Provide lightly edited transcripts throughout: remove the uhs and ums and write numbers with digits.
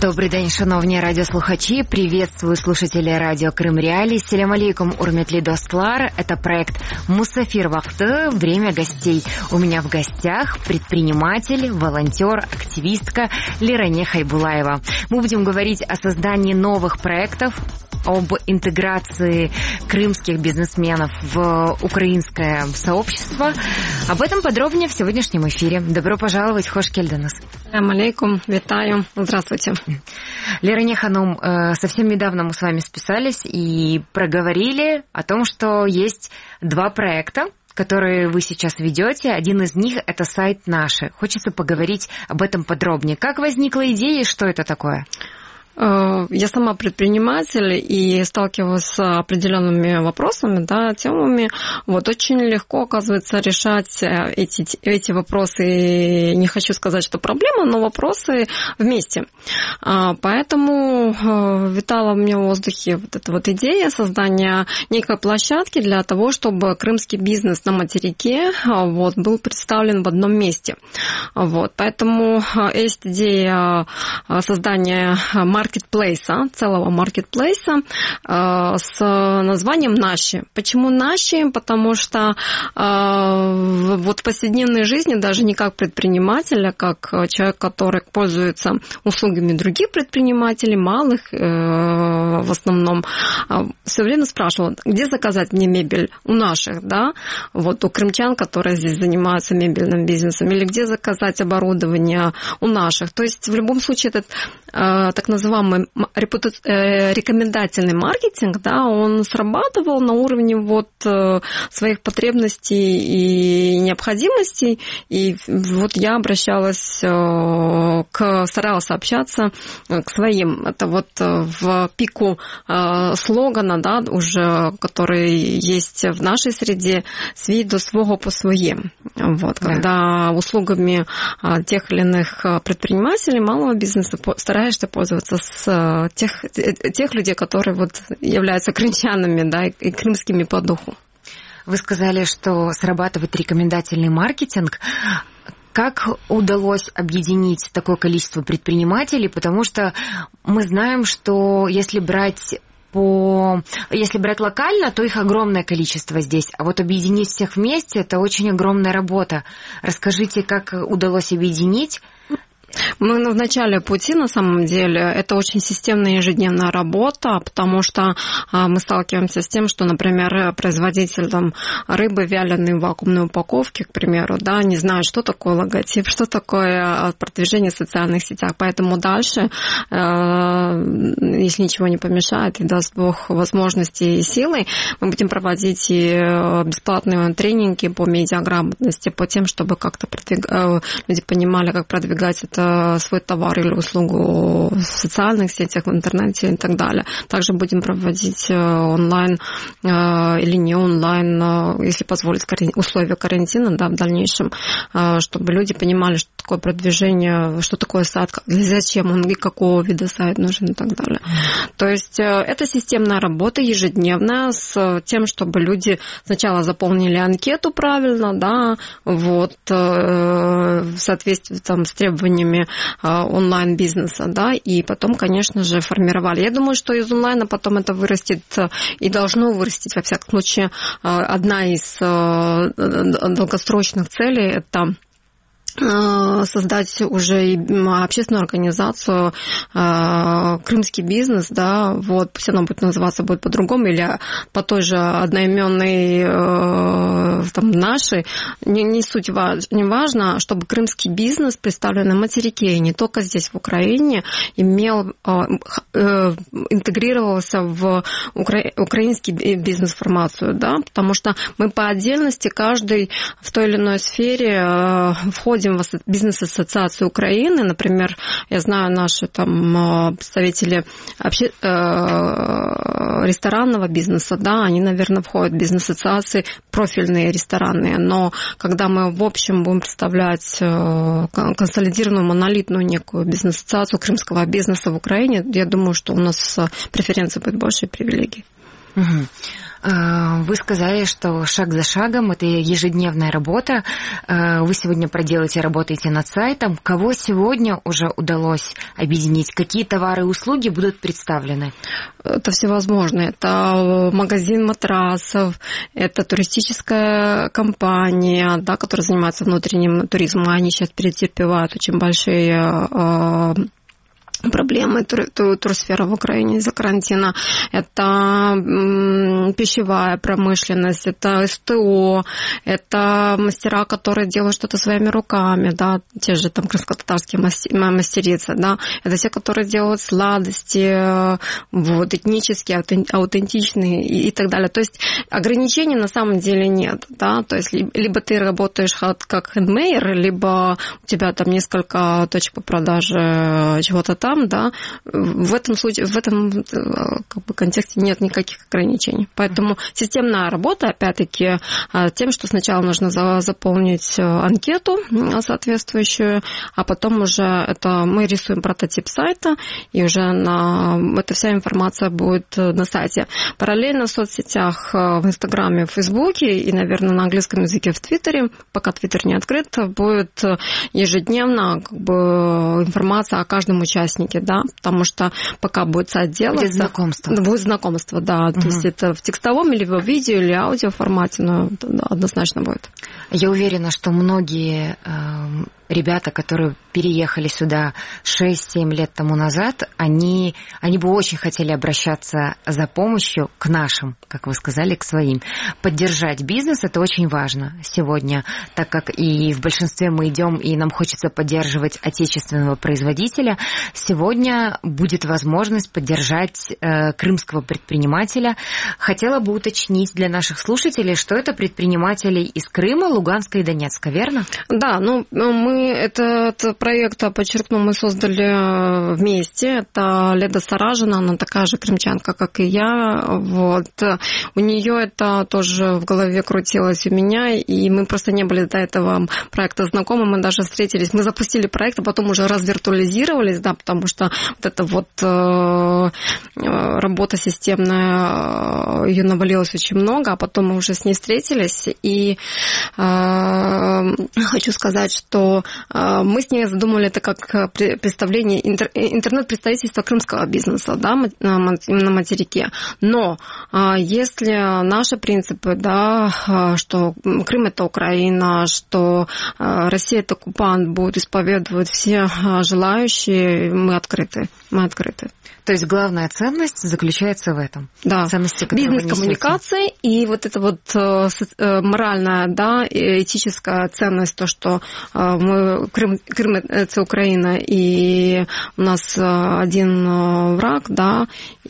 Добрий день, шановні радиослухачи. Приветствую слушателей радио Крым Реалии. Селям алейкум, урметли достлар. Это проект Мусафир Вахты. Время гостей. У меня в гостях предприниматель, волонтер, активистка Лиране Хайбулаева. Мы будем говорить о создании новых проектов, об интеграции крымских бизнесменов в украинское сообщество. Об этом подробнее в сегодняшнем эфире. Добро пожаловать в Хош Кельденес. Салям алейкум, витаю, здравствуйте. Лиране Ханум, совсем недавно мы с вами списались и проговорили о том, что есть два проекта, которые вы сейчас ведете. Один из них – это сайт «Наши». Хочется поговорить об этом подробнее. Как возникла идея и что это такое? Я сама предприниматель и сталкиваюсь с определенными вопросами, да, темами. Вот очень легко, оказывается, решать эти вопросы. Не хочу сказать, что проблема, но вопросы вместе. Поэтому витала у меня в воздухе вот эта вот идея создания некой площадки для того, чтобы крымский бизнес на материке вот, был представлен в одном месте. Вот. Поэтому есть идея создания маркетплейса, целого маркетплейса с названием «Наши». Почему «Наши»? Потому что вот в повседневной жизни даже не как предприниматель, а как человек, который пользуется услугами других предпринимателей, малых в основном, все время спрашивал, где заказать мне мебель у наших, да, вот у крымчан, которые здесь занимаются мебельным бизнесом, или где заказать оборудование у наших. То есть в любом случае этот так называемый рекомендательный маркетинг, да, он срабатывал на уровне вот своих потребностей и необходимостей, и вот я старалась общаться к своим. Это вот в пику слогана, да, уже, который есть в нашей среде, «Свій до свого по своим». Вот, да. Когда услугами тех или иных предпринимателей малого бизнеса стараешься пользоваться с тех людей, которые вот являются крымчанами, да, и крымскими по духу. Вы сказали, что срабатывает рекомендательный маркетинг. Как удалось объединить такое количество предпринимателей? Потому что мы знаем, что если брать локально, то их огромное количество здесь. А вот объединить всех вместе – это очень огромная работа. Расскажите, как удалось объединить? Мы в начале пути, на самом деле, это очень системная ежедневная работа, потому что мы сталкиваемся с тем, что, например, производитель там, рыбы вяленой в вакуумной упаковке, к примеру, да, не знает, что такое логотип, что такое продвижение в социальных сетях. Поэтому дальше, если ничего не помешает и даст Бог возможности и силы, мы будем проводить и бесплатные тренинги по медиаграмотности, по тем, чтобы как-то люди понимали, как продвигать это свой товар или услугу в социальных сетях, в интернете и так далее. Также будем проводить онлайн или не онлайн, если позволят условия карантина, да, в дальнейшем, чтобы люди понимали, что такое продвижение, что такое сайт, зачем он и какого вида сайт нужен и так далее. То есть это системная работа ежедневная с тем, чтобы люди сначала заполнили анкету правильно, да, вот, в соответствии там, с требованиями онлайн-бизнеса, да, и потом, конечно же, формировали. Я думаю, что из онлайна потом это вырастет и должно вырастить, во всяком случае, одна из долгосрочных целей – это создать уже общественную организацию «Крымский бизнес», да, вот, пусть она будет называться будет по-другому, или по той же одноименной там, нашей, не суть не важно, чтобы крымский бизнес, представленный на материке, и не только здесь, в Украине, интегрировался в украинский бизнес-формацию, да, потому что мы по отдельности, каждый в той или иной сфере входим в бизнес-ассоциацию Украины. Например, я знаю, наши там представители ресторанного бизнеса, да, они, наверное, входят в бизнес-ассоциации профильные ресторанные, но когда мы в общем будем представлять консолидированную, монолитную некую бизнес-ассоциацию крымского бизнеса в Украине, я думаю, что у нас преференции будет больше и привилегий. Вы сказали, что шаг за шагом это ежедневная работа. Вы сегодня работаете над сайтом. Кого сегодня уже удалось объединить? Какие товары и услуги будут представлены? Это всевозможно. Это магазин матрасов, это туристическая компания, да, которая занимается внутренним туризмом. Они сейчас перетерпевают очень большие проблемы турсферы в Украине из-за карантина. Это пищевая промышленность, это СТО, это мастера, которые делают что-то своими руками, да, те же там крымско-татарские мастерицы, да, это те, которые делают сладости, вот, этнические, аутентичные и так далее. То есть ограничений на самом деле нет, да, то есть либо ты работаешь как хендмейер, либо у тебя там несколько точек по продаже чего-то там, да, в этом случае, в этом как бы контексте нет никаких ограничений. Поэтому системная работа, опять-таки, тем, что сначала нужно заполнить анкету соответствующую, а потом уже это мы рисуем прототип сайта, и уже эта вся информация будет на сайте. Параллельно в соцсетях, в Инстаграме, в Фейсбуке и, наверное, на английском языке в Твиттере, пока Твиттер не открыт, будет ежедневно как бы информация о каждом участнике, да, потому что пока будет сайт делаться... Будет знакомство. Будет знакомство, да. То есть это в текстовом или в видео, или аудио формате, но да, однозначно будет. Я уверена, что многие ребята, которые переехали сюда 6-7 лет тому назад, они бы очень хотели обращаться за помощью к нашим, как вы сказали, к своим. Поддержать бизнес – это очень важно сегодня, так как и в большинстве мы идем, и нам хочется поддерживать отечественного производителя. Сегодня будет возможность поддержать крымского предпринимателя. Хотела бы уточнить для наших слушателей, что это предприниматели из Крыма, Луганска и Донецка, верно? Да, мы этот проект, подчеркну, мы создали вместе. Это Леда Саражина, она такая же крымчанка, как и я. Вот. У нее это тоже в голове крутилось у меня, и мы просто не были до этого проекта знакомы, мы даже встретились, мы запустили проект, а потом уже развиртуализировались, да, потому что вот эта вот работа системная, ее навалилось очень много, а потом мы уже с ней встретились, и хочу сказать, что мы с ней задумали это как представление интернет-представительства крымского бизнеса, да, на материке. Но если наши принципы, да, что Крым – это Украина, что Россия – это оккупант, будут исповедовать все желающие, мы открыты. То есть главная ценность заключается в этом. Да, бизнес-коммуникации и вот эта вот моральная, да, этическая ценность, то, что Крым – это Украина, и у нас один враг, да,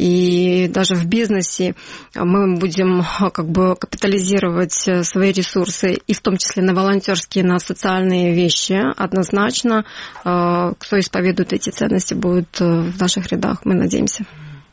и даже в бизнесе мы будем как бы капитализировать свои ресурсы, и в том числе на волонтерские, на социальные вещи, однозначно, кто исповедует эти ценности, будет в наших рядах, мы надеемся.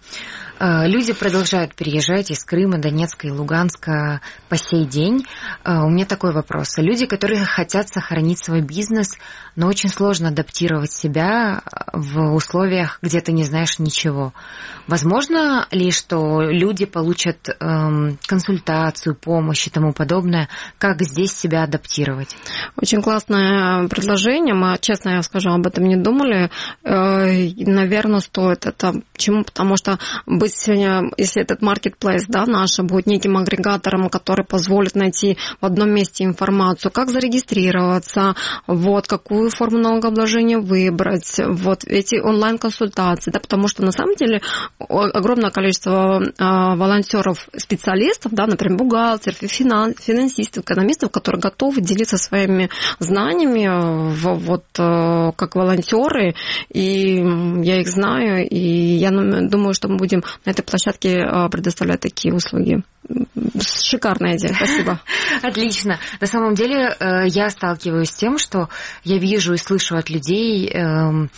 Люди продолжают переезжать из Крыма, Донецка и Луганска по сей день. У меня такой вопрос. Люди, которые хотят сохранить свой бизнес, но очень сложно адаптировать себя в условиях, где ты не знаешь ничего. Возможно ли, что люди получат консультацию, помощь и тому подобное? Как здесь себя адаптировать? Очень классное предложение. Мы, честно я скажу, об этом не думали. Наверное, стоит это. Почему? Потому что быть сегодня, если этот marketplace, да, наш будет неким агрегатором, который позволит найти в одном месте информацию, как зарегистрироваться, вот, какую форму налогообложения выбрать, вот, эти онлайн-консультации, да, потому что на самом деле огромное количество волонтеров, специалистов, да, например, бухгалтеров, финансистов, экономистов, которые готовы делиться своими знаниями, вот, как волонтеры, и я их знаю, и я думаю, что мы будем на этой площадке предоставлять такие услуги. Шикарная идея, спасибо. Отлично. На самом деле я сталкиваюсь с тем, что я вижу и слышу от людей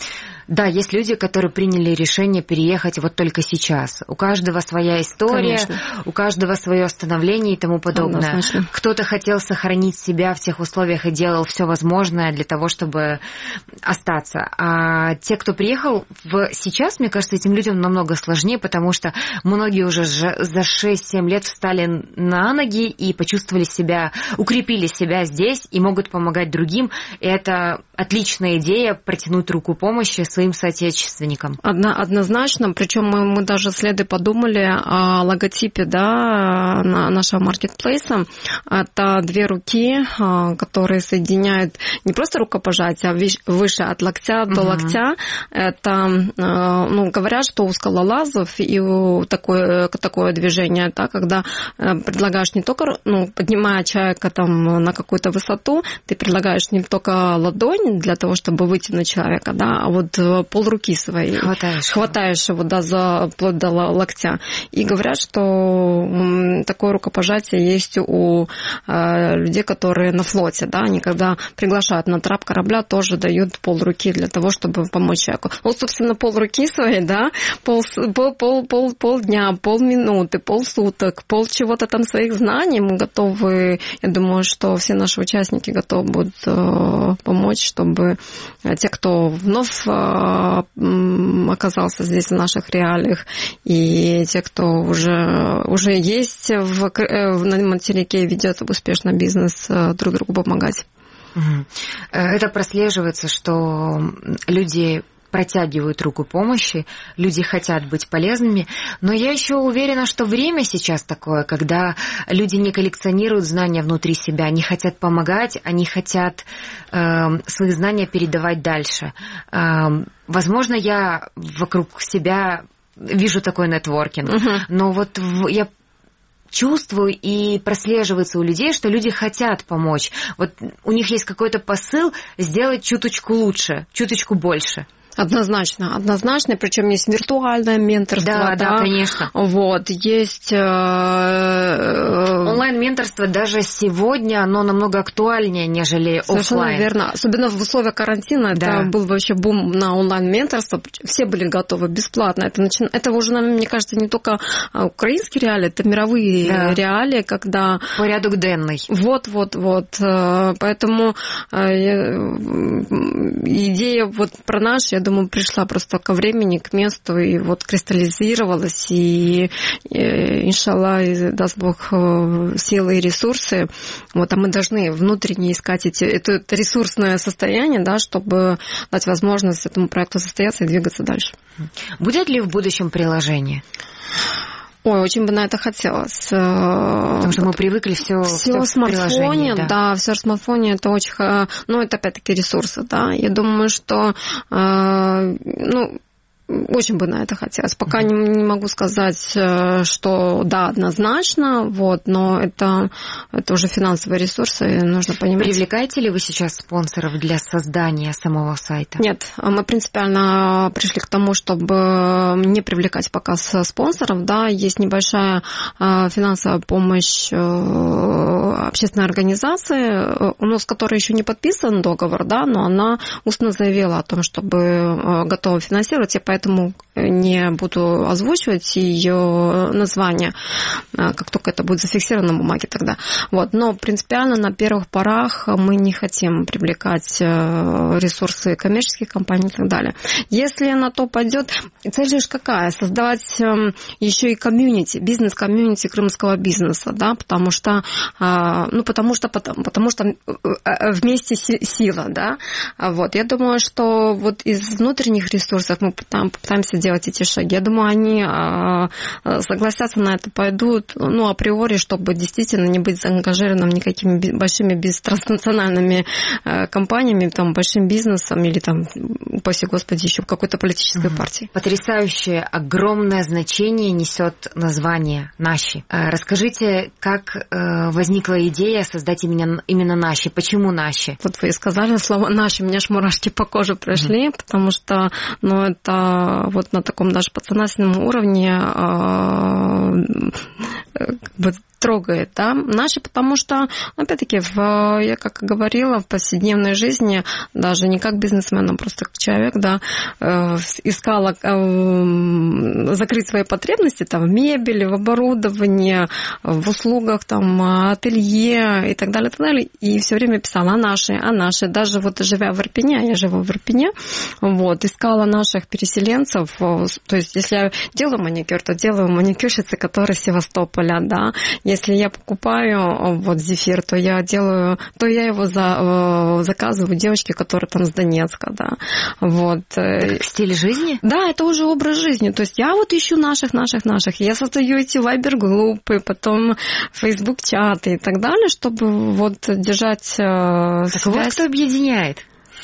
Да, есть люди, которые приняли решение переехать вот только сейчас. У каждого своя история, конечно. У каждого свое становление и тому подобное. Однозначно. Кто-то хотел сохранить себя в тех условиях и делал все возможное для того, чтобы остаться. А те, кто приехал сейчас, мне кажется, этим людям намного сложнее, потому что многие уже за 6-7 лет встали на ноги и почувствовали себя, укрепили себя здесь и могут помогать другим. И это отличная идея протянуть руку помощи своим соотечественникам. Однозначно, причем мы даже следы подумали о логотипе, да, нашего маркетплейса. Это 2 руки, которые соединяют не просто рукопожатие, а выше от локтя до локтя. Это, говорят, что у скалолазов и такое движение, да, когда предлагаешь не только, поднимая человека там на какую-то высоту, ты предлагаешь не только ладонь для того, чтобы вытянуть человека, да, а вот полруки своей. Хватаешь его, да, вплоть до локтя. И говорят, что такое рукопожатие есть у людей, которые на флоте, да, они когда приглашают на трап корабля, тоже дают полруки для того, чтобы помочь человеку. Вот, собственно, полруки своей, да, полдня, полминуты, полсуток, пол чего-то там своих знаний мы готовы, я думаю, что все наши участники готовы будут помочь, чтобы те, кто вновь оказался здесь в наших реалиях, и те, кто уже есть на материке и ведет успешно бизнес, друг другу помогать. Это прослеживается, что люди протягивают руку помощи, люди хотят быть полезными, но я еще уверена, что время сейчас такое, когда люди не коллекционируют знания внутри себя, они хотят помогать, они хотят свои знания передавать дальше. Возможно, я вокруг себя вижу такой нетворкинг, но вот я чувствую и прослеживается у людей, что люди хотят помочь. Вот у них есть какой-то посыл сделать чуточку лучше, чуточку больше. Однозначно, причем есть виртуальное менторство. Да, конечно. Вот, есть... Онлайн-менторство даже сегодня, оно намного актуальнее, нежели офлайн. Совершенно верно. Особенно в условиях карантина. Да. Это был вообще бум на онлайн-менторство. Все были готовы бесплатно. Это уже, мне кажется, не только украинские реалии, это мировые реалии, когда... Порядок денный. Вот. Поэтому идея вот про наш, я думаю, пришла просто ко времени, к месту, и вот кристаллизировалась, и иншаллах, даст Бог, силы и ресурсы. Вот, а мы должны внутренне искать это ресурсное состояние, да, чтобы дать возможность этому проекту состояться и двигаться дальше. Будет ли в будущем приложение? Ой, очень бы на это хотелось. Потому что мы привыкли все в смартфоне, да, все в смартфоне, это очень... Ну, это опять-таки ресурсы, да. Я думаю, что... Очень бы на это хотелось. Пока не могу сказать, что да, однозначно, вот, но это уже финансовые ресурсы, нужно понимать. Привлекаете ли вы сейчас спонсоров для создания самого сайта? Нет, мы принципиально пришли к тому, чтобы не привлекать пока спонсоров, да, есть небольшая финансовая помощь общественной организации, у нас, с которой еще не подписан договор, да, но она устно заявила о том, чтобы готова финансировать, и поэтому не буду озвучивать ее название, как только это будет зафиксировано на бумаге тогда. Вот. Но принципиально на первых порах мы не хотим привлекать ресурсы коммерческих компаний и так далее. Если на то пойдет, цель же какая? Создавать еще и комьюнити, бизнес-комьюнити крымского бизнеса, да, потому что вместе сила, да. Вот. Я думаю, что вот из внутренних ресурсов мы пытаемся делать эти шаги. Я думаю, они согласятся на это, пойдут, априори, чтобы действительно не быть заангажированным никакими большими транснациональными компаниями, там, большим бизнесом или, там, упаси Господи, еще какой-то политической партии. Потрясающее, огромное значение несет название «Наши». Расскажите, как возникла идея создать именно «Наши», почему «Наши»? Вот вы сказали слово «Наши», у меня аж мурашки по коже прошли, потому что, это вот на таком даже подсознательном уровне трогает, да, наши, потому что, опять-таки, я как говорила, в повседневной жизни, даже не как бизнесмен, а просто как человек, да, искала закрыть свои потребности там, в мебели, в оборудовании, в услугах, там, ателье и так далее, и все время писала о нашей, даже вот живя в Ирпене, я живу в Ирпене, вот, искала наших переселенцев, то есть, если я делаю маникюр, то делаю маникюрщицы, которые из Севастополя, да, если я покупаю вот зефир, то я его заказываю девочке, которая там с Донецка, да, вот. Стиль жизни? Да, это уже образ жизни, то есть я вот ищу наших, я создаю эти вайбер-группы, потом Facebook-чаты и так далее, чтобы вот держать связь. Так вот кто объединяет.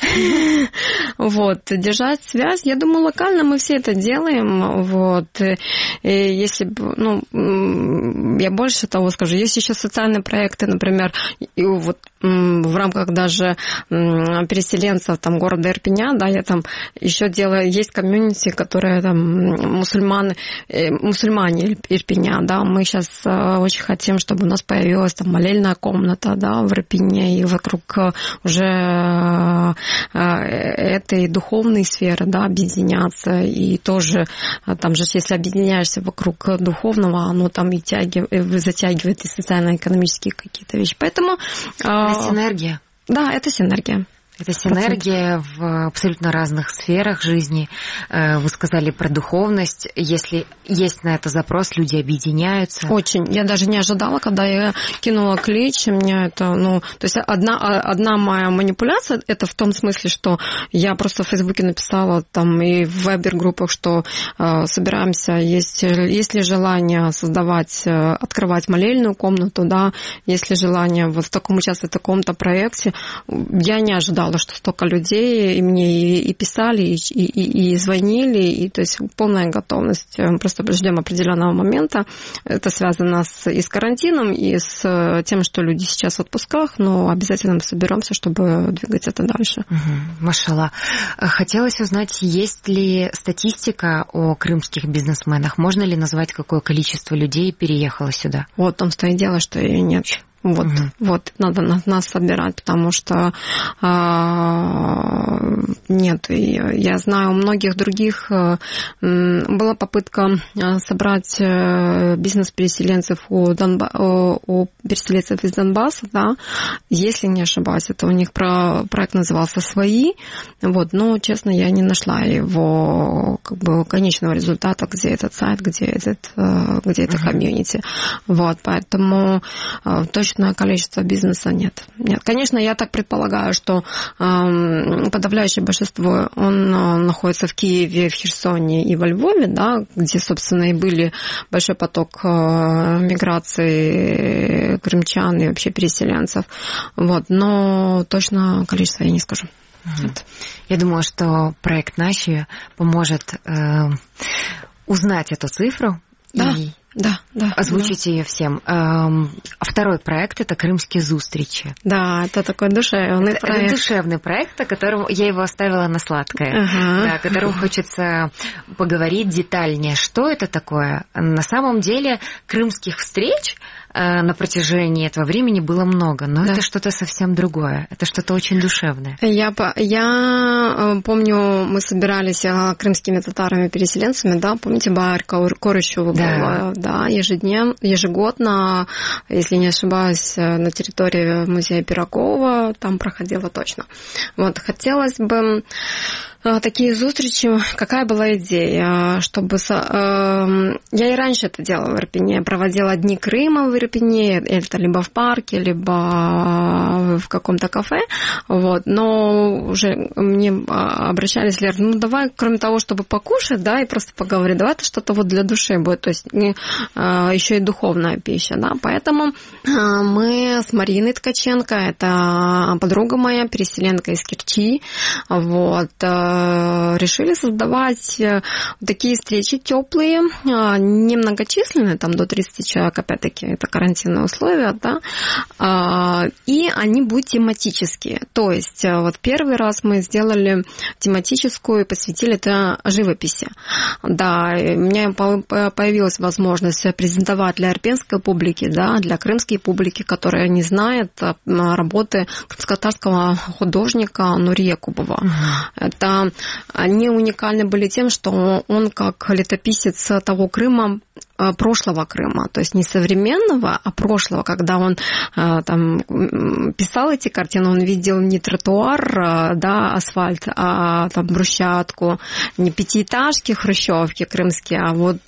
Вот, держать связь. Я думаю, локально мы все это делаем. Вот. И если бы, я больше того скажу, есть еще социальные проекты, например, и вот в рамках даже переселенцев там, города Ирпеня, да, я там еще делаю, есть комьюнити, которые там мусульмане Ирпеня, да, мы сейчас очень хотим, чтобы у нас появилась там молельная комната, да, в Ирпене, и вокруг уже этой духовной сферы, да, объединяться, и тоже там же, если объединяешься вокруг духовного, оно там и затягивает и социально-экономические какие-то вещи. Поэтому... Это синергия. Да, это синергия. Это синергия в абсолютно разных сферах жизни. Вы сказали про духовность. Если есть на это запрос, люди объединяются. Очень. Я даже не ожидала, когда я кинула клич. Меня это, то есть одна моя манипуляция, это в том смысле, что я просто в Фейсбуке написала там и в вайбер-группах, что собираемся, есть ли желание открывать молельную комнату, да, есть ли желание вот в таком участвовать в таком-то проекте. Я не ожидала, что столько людей и мне и писали, и звонили, и то есть полная готовность. Мы просто ждем определенного момента. Это связано и с карантином, и с тем, что люди сейчас в отпусках, но обязательно мы соберемся, чтобы двигать это дальше. Машалла. Хотелось узнать, есть ли статистика о крымских бизнесменах? Можно ли назвать, какое количество людей переехало сюда? Вот в том-то и дело, что ее нет. Вот, надо нас собирать, потому что нет. И я знаю, у многих других была попытка собрать бизнес-переселенцев у переселенцев из Донбасса, да, если не ошибаюсь, это у них проект назывался «Свои», вот, но, честно, я не нашла его конечного результата, где этот сайт, где это комьюнити, вот, поэтому точно количество бизнеса нет. Конечно, я так предполагаю, что подавляющее большинство, он находится в Киеве, в Херсоне и во Львове, да, где, собственно, и были большой поток миграции крымчан и вообще переселенцев. Вот. Но точно количество я не скажу. Я думаю, что проект «Наши» поможет узнать эту цифру. Да. Озвучите ее всем. Второй проект – это «Крымские зустрічі». Да, это такой душевный проект. Это душевный проект, о котором я его оставила на сладкое, о котором хочется поговорить детальнее. Что это такое? На самом деле крымских встреч на протяжении этого времени было много, но это что-то совсем другое, это что-то очень душевное. Я помню, мы собирались крымскими татарами-переселенцами, да, помните, Баар Корышева была, да, ежегодно, если не ошибаюсь, на территории музея Пирогова, там проходило точно. Вот, хотелось бы такие зустрічі, какая была идея, чтобы... Я и раньше это делала в Ирпене, проводила дни Крыма в Ирпене, это либо в парке, либо в каком-то кафе, вот, но уже мне обращались, Лер, давай, кроме того, чтобы покушать, да, и просто поговорить, давай это что-то вот для души будет, то есть еще и духовная пища, да, поэтому мы с Мариной Ткаченко, это подруга моя, переселенка из Керчи, вот, решили создавать такие встречи теплые, немногочисленные, там до 30 человек, опять-таки, это карантинные условия, да, и они он будет тематический. То есть вот первый раз мы сделали тематическую и посвятили это живописи. Да, у меня появилась возможность презентовать для армянской публики, да, для крымской публики, которая не знает работы крымско-татарского художника Нурия Кубова. Это они уникальны были тем, что он как летописец того Крыма, прошлого Крыма, то есть не современного, а прошлого, когда он там писал эти картины, он видел не тротуар, да, асфальт, а там брусчатку, не пятиэтажки, хрущевки крымские, а вот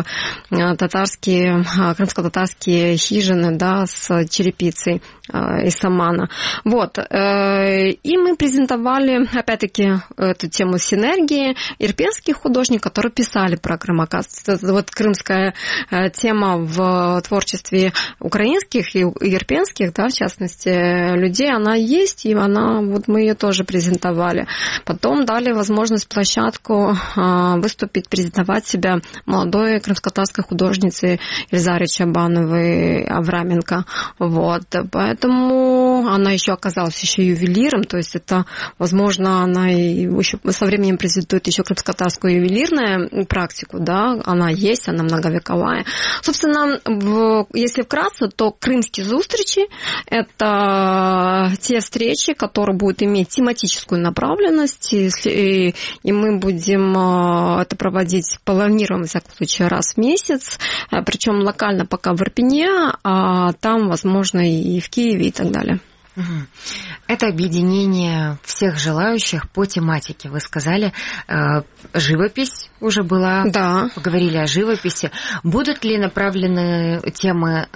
татарские, крымско-татарские хижины, да, с черепицей из самана. Вот. И мы презентовали, опять-таки, эту тему синергии ирпенских художников, которые писали про Крым. Оказывается, вот крымская тема в творчестве украинских и ирпенских, да, в частности, людей, она есть, и она, вот мы ее тоже презентовали. Потом дали возможность площадку выступить, презентовать себя молодой крымско-татарской художнице Ильзаре Чабановой Авраменко. Вот. Поэтому она еще оказалась еще ювелиром, то есть это, возможно, она и еще со временем презентует еще крымско-татарскую ювелирную практику, да, она есть, она многовековая. Собственно, если вкратце, то крымские зустричи – это те встречи, которые будут иметь тематическую направленность, и мы будем это проводить, планируем, в всяком случае, раз в месяц, причем локально пока в Ирпене, а там, возможно, и в Киеве и так далее. Это объединение всех желающих по тематике. Вы сказали, живопись уже была, да. Поговорили о живописи. Будут ли направлены темы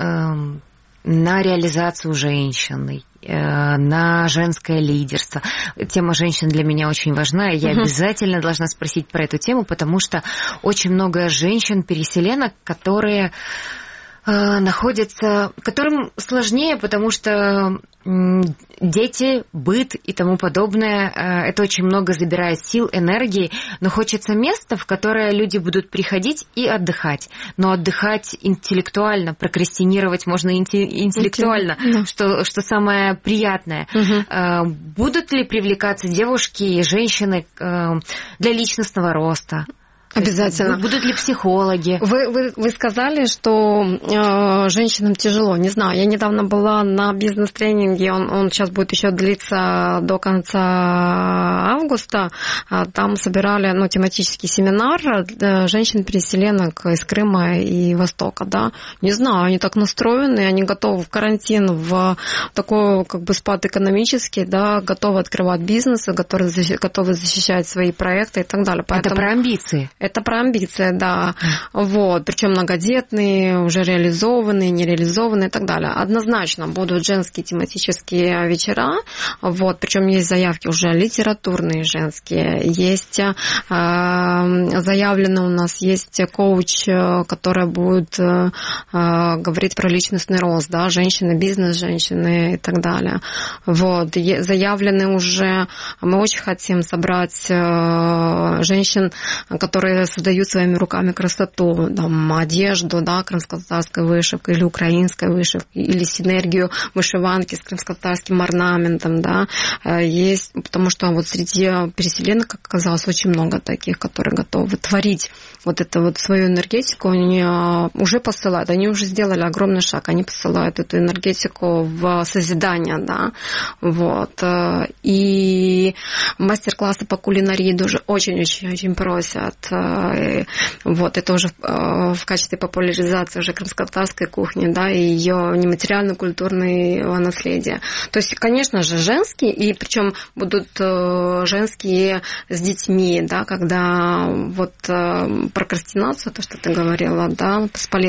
на реализацию женщины, на женское лидерство? Тема женщин для меня очень важна, и я обязательно должна спросить про эту тему, потому что очень много женщин-переселенок, которые находятся, которым сложнее, потому что дети, быт и тому подобное, это очень много забирает сил, энергии, но хочется места, в которое люди будут приходить и отдыхать. Но отдыхать интеллектуально, прокрастинировать можно интеллектуально, что самое приятное. Будут ли привлекаться девушки и женщины для личностного роста? Обязательно. Будут ли психологи? Вы сказали, что женщинам тяжело. Не знаю, я недавно была на бизнес-тренинге, он сейчас будет еще длиться до конца августа. Там собирали тематический семинар женщин-переселенок из Крыма и Востока. Да? Не знаю, они так настроены, они готовы в карантин, в такой как бы спад экономический, да, готовы открывать бизнесы, готовы защищать свои проекты и так далее. Поэтому... Это про амбиции. Это про амбиции, да. Вот. Причем многодетные, уже реализованные, нереализованные и так далее. Однозначно будут женские тематические вечера. Вот. Причем есть заявки уже литературные женские. Есть заявлено у нас, есть коуч, которая будет говорить про личностный рост, да, женщины, бизнес-женщины и так далее. Вот. Заявлены уже, мы очень хотим собрать женщин, которые создают своими руками красоту, там, одежду, да, крымско-татарской вышивкой или украинской вышивкой, или синергию вышиванки с крымско-татарским орнаментом, да, есть, потому что вот среди переселенок оказалось очень много таких, которые готовы творить вот эту вот свою энергетику, они уже посылают, они уже сделали огромный шаг, они посылают эту энергетику в созидание, да, вот, и мастер-классы по кулинарии тоже очень-очень просят. Вот, это уже в качестве популяризации уже крымско-татарской кухни, да, и ее нематериально-культурного наследия. То есть, конечно же, женские, и причем будут женские с детьми, да, когда вот прокрастинацию, то, что ты говорила, да,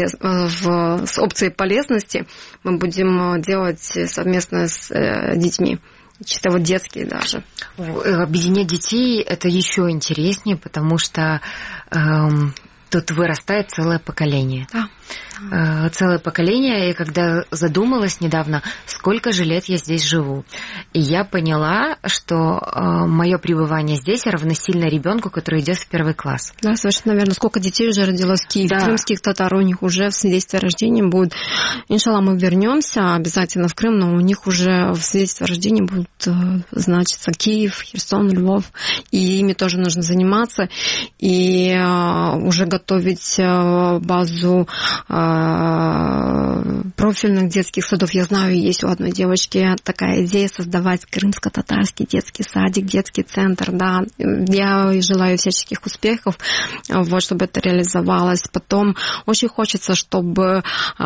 с опцией полезности мы будем делать совместно с детьми. Чисто вот детские даже. Объединять детей – это еще интереснее, потому что Тут вырастает целое поколение. Да. Целое поколение, и когда задумалась недавно, сколько же лет я здесь живу, и я поняла, что мое пребывание здесь равносильно ребенку, который идет в 1 класс. Да, совершенно верно. Сколько детей уже родилось в Киеве, да. Крымских татар, у них уже в свидетельстве о рождении будет. Иншалла, мы вернемся обязательно в Крым, но у них уже в свидетельстве о рождении будет значиться Киев, Херсон, Львов, и ими тоже нужно заниматься, и уже готовить базу профильных детских садов. Я знаю, есть у одной девочки такая идея создавать крымско-татарский детский садик, детский центр. Да. Я желаю всяческих успехов, вот, чтобы это реализовалось. Потом очень хочется, чтобы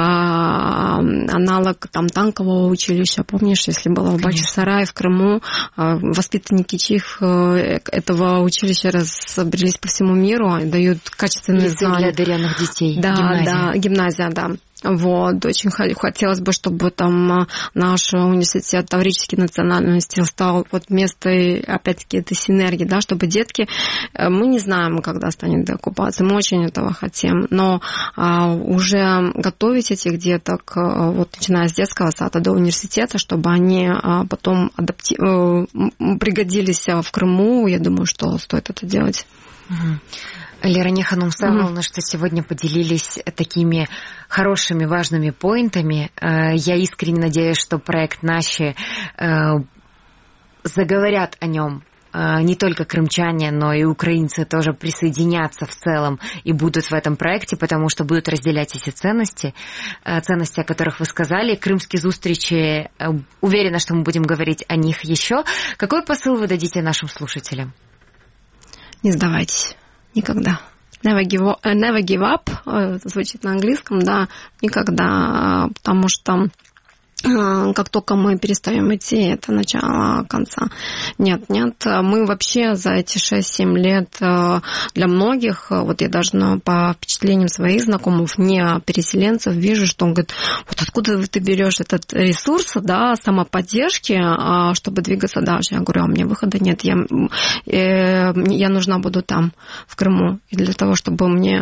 аналог там, танкового училища, помнишь, если было в Бахчисарае, в Крыму, воспитанники чих этого училища разбрелись по всему миру, дают качественные знания. Для одаренных детей. Да, гимназия, да. Вот, очень хотелось бы, чтобы там наш университет Таврический национальный стал вот место, опять-таки, этой синергии, да, чтобы детки, мы не знаем, когда станет деоккупация, мы очень этого хотим, но уже готовить этих деток, вот, начиная с детского сада до университета, чтобы они потом пригодились в Крыму, я думаю, что стоит это делать. Лера Ханум-Савовна, что сегодня поделились такими хорошими, важными поинтами. Я искренне надеюсь, что проект «Наши» заговорят о нем не только крымчане, но и украинцы тоже присоединятся в целом и будут в этом проекте, потому что будут разделять эти ценности, о которых вы сказали. Крымские зустричи, уверена, что мы будем говорить о них еще. Какой посыл вы дадите нашим слушателям? Не сдавайтесь. Никогда. Never give up, звучит на английском, да, никогда, потому что как только мы перестаем идти, это начало конца. Нет, мы вообще за эти 6-7 лет для многих, вот я даже по впечатлениям своих знакомых, не переселенцев, вижу, что он говорит, вот откуда ты берешь этот ресурс, да, самоподдержки, чтобы двигаться дальше. Я говорю, а мне выхода нет, я нужна буду там, в Крыму. И для того, чтобы мне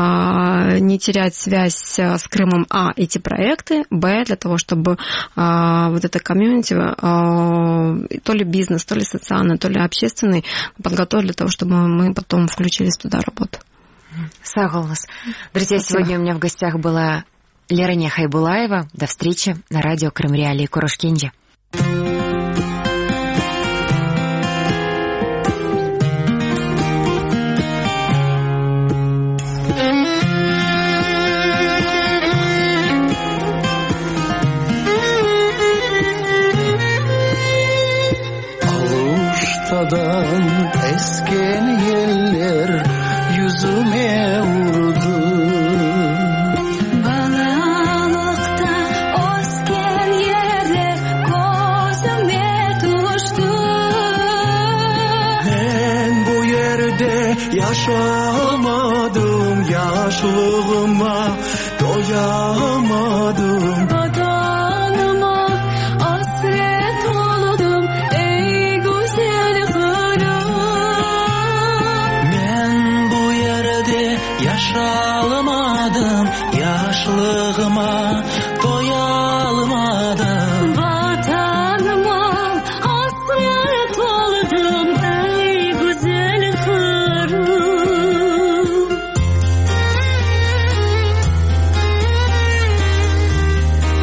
не терять связь с Крымом, эти проекты, для того, чтобы вот это комьюнити, то ли бизнес, то ли социальный, то ли общественный, подготовили для того, чтобы мы потом включились туда работу. Саголнас. Друзья, спасибо. Сегодня у меня в гостях была Лера Хайбулаева. До встречи на радио Крым Реалии. Курушкинджи. Esken yeller yüzüme vurdu. Balalıkta osken yerler gözüme düştü. Ben bu yerde yaşamadım, yaşlığıma doyamadım. Vatanıma hasret oldum. Yaşalmadım, yaşlığıma doyalmadım. Vatanıma hasret oldum, ey güzel Kırım.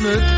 Ümit